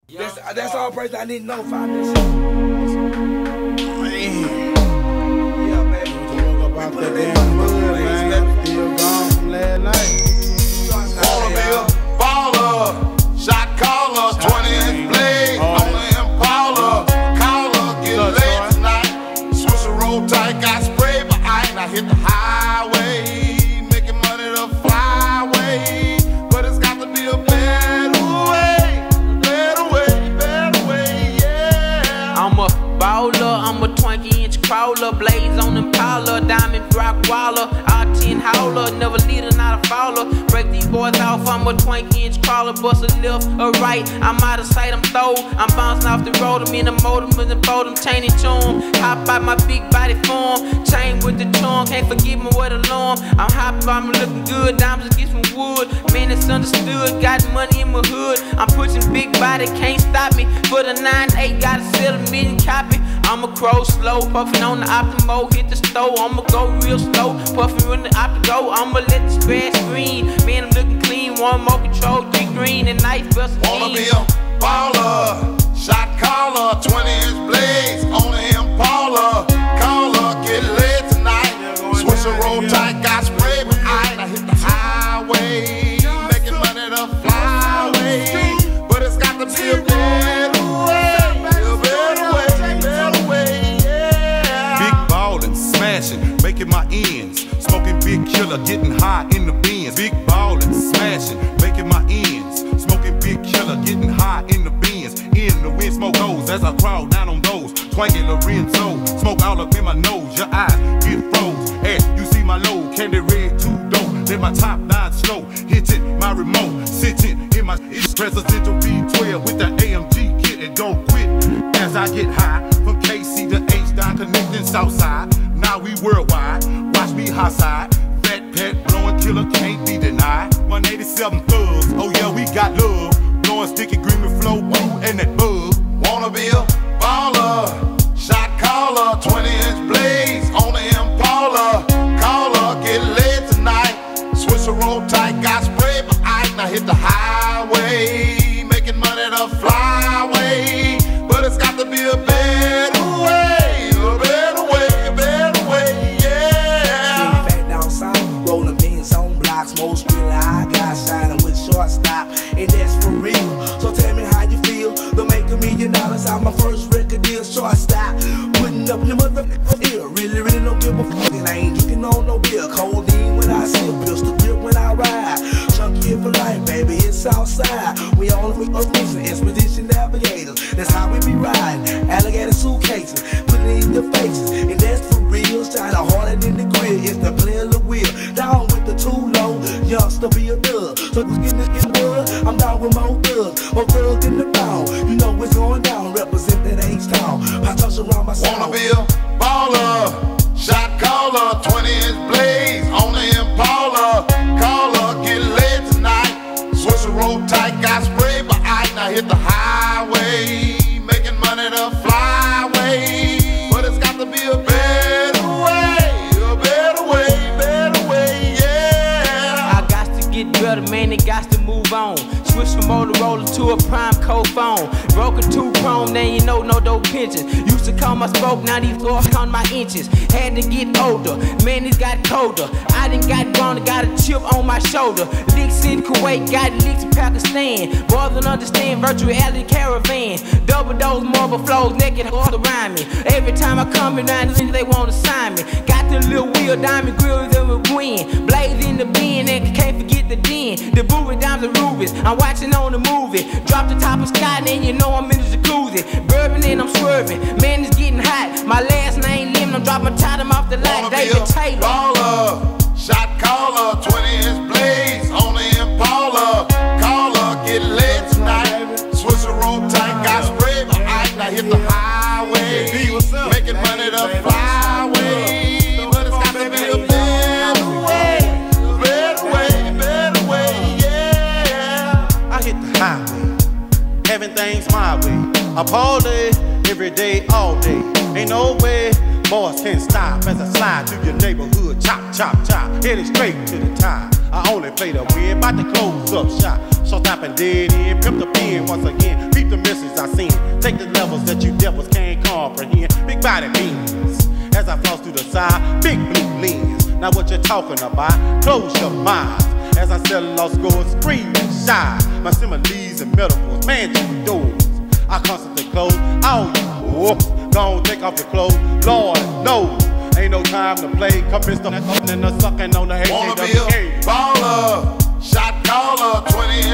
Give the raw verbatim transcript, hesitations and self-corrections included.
That's, that's all person I need to know five minutes. Man. Yeah, baby. Woke up out that damn mud, man. Still gone from last night. Wanna be a baller, shot caller, twenty inch blade, on the Impala. Caller, get laid tonight. Switch a roll tight, got spray, but I ain't. I hit the highway, making money the flyway. But it's got to be a better way, better way, better way, yeah. I'm a baller, I'm a twenty inch crawler, blaze on Impala, diamond rock waller, R ten howler, never leader, not a fouler. Break these boys off, I'm a twenty inch crawler, bust a left or right, I'm out of sight, I'm throw. I'm bouncing off the road, I'm in the motor, with the boat, I'm chaining tune. Hop out my big body form, chain with the charm, can't forgive me what alarm. I'm hopping, I'm looking good, diamonds get some wood. Man, it's understood, got money in my hood. I'm pushing big body, can't stop me. For the nine eight, gotta sell a million copy. I'ma crow slow, puffin' on the Optimo, hit the stove. I'ma go real slow, puffin' when the Optigo. I'ma let the stress screen. Man, I'm looking clean, one more control, three green and nice bust. Wanna be a baller, shot caller, twenty inch blades, on the Impala. Caller, get laid tonight. Switch a roll tight, got spray, but I ain't. I hit the highway, making money the flyway. But it's got to be a better way, a better way, better way, yeah. Big ballin', smashing, making my ends. Smoking big killer, getting high in the bins. Big ballin', smashing, making my ends. Smoking big killer, getting high in the bins. In the wind, smoke goes as I crawl down on those. Twangin' Lorenzo, smoke all up in my nose. Your eyes get froze. Hey, you see my load, candy red, too dope. Then my top nine slow, hitting my remote, sitting in my it's presidential V twelve with the A M G kit and don't quit. As I get high, from K C to H down connecting Southside. Now we worldwide, watch me high side. Fat pet blowing killer can't be denied. one eighty-seven thugs, oh yeah we got love. Blowing sticky green with flow blue and that bug. Wanna be a baller, shot caller, twenty inch blades, on the Impala. Caller, get laid tonight. Switch a roll tight, got spray, but I ain't. I hit the highway, making money the flyway. But it's got to be a better way, a better way, a better way, yeah. Back down south, rolling beans on blocks, most really I got shining with shortstop, and that's for real. So tell me how you feel, to make a million dollars out my first record deal, shortstop. Putting up your motherfucking ear, really, really don't give a fuck. And I ain't drinking on no beer, codeine when I sip, pistol grip when I ride. Chunky for life, baby, it's outside. We all we up mixing, expedition navigators. That's how we be riding. Alligator suitcases, putting it in your faces, and that's for real. Shine harder than the grill, it's the player the wheel. Down with the too low, youngster be a thug. So who's getting this in blood? I'm down with more thugs, more thugs in the pound. You know it's going down, represent that H-Town. I touch around my sound. Wanna be a baller, shot caller, twenty inch blades, on the Impala. Caller, get laid tonight. Switch a roll tight, got spray, but I ain't. I hit the highway, making money the flyway. But it's got to be a better way, a better way, better way, yeah. I got to get better, man, it got to move on. Switch from Motorola to a prime cold phone. Broken two chrome, then you know no dope pinches. Used to call my spoke, now these floors count my inches. Had to get older, man, it's got colder. I done got grown, got a chip on my shoulder. Licks in Kuwait, got licks in Pakistan. Boys don't understand virtual reality caravan. Double dose marble flows, naked hard around me. Every time I come around, they want to sign me. Got the little wheel, diamond grills that will win. Blaze in the bin, and can't forget the den. The booby dimes and rubies, I'm watching on the movie. Drop the top of sky, then you know I'm in the jacuzzi. Bourbon and I'm swerving, man it's getting hot. My last name Lim, I'm dropping time off the light. David Taylor. Baller, shot caller, twenty inch blades, on the Impala. Caller, get laid tonight. Switch a roll tight, got spray, but I ain't. I hit the highway, making money the flyway. But it's got to be a better way, a better way, better way, yeah. I hit the highway, having things my way. I party every day, all day. Ain't no way boys can stop as I slide through your neighborhood. Chop, chop, chop, headed straight to the top. I only play the win, about to close up shop. So stopping dead end, pimp the pen once again. Beat Keep the message I send. Take the levels that you devils can't comprehend. Big body beams as I floss through the side. Big blue lens. Now what you talking about? Close your mind as I sell lost scores, scream and shine. My similes and metaphors, man, two doors. I constantly close all you whoops. Don't take off your clothes, Lord knows. Ain't no time to play. Convinced on that and the sucking on the H A W K. Wanna be a baller, shot caller, twenty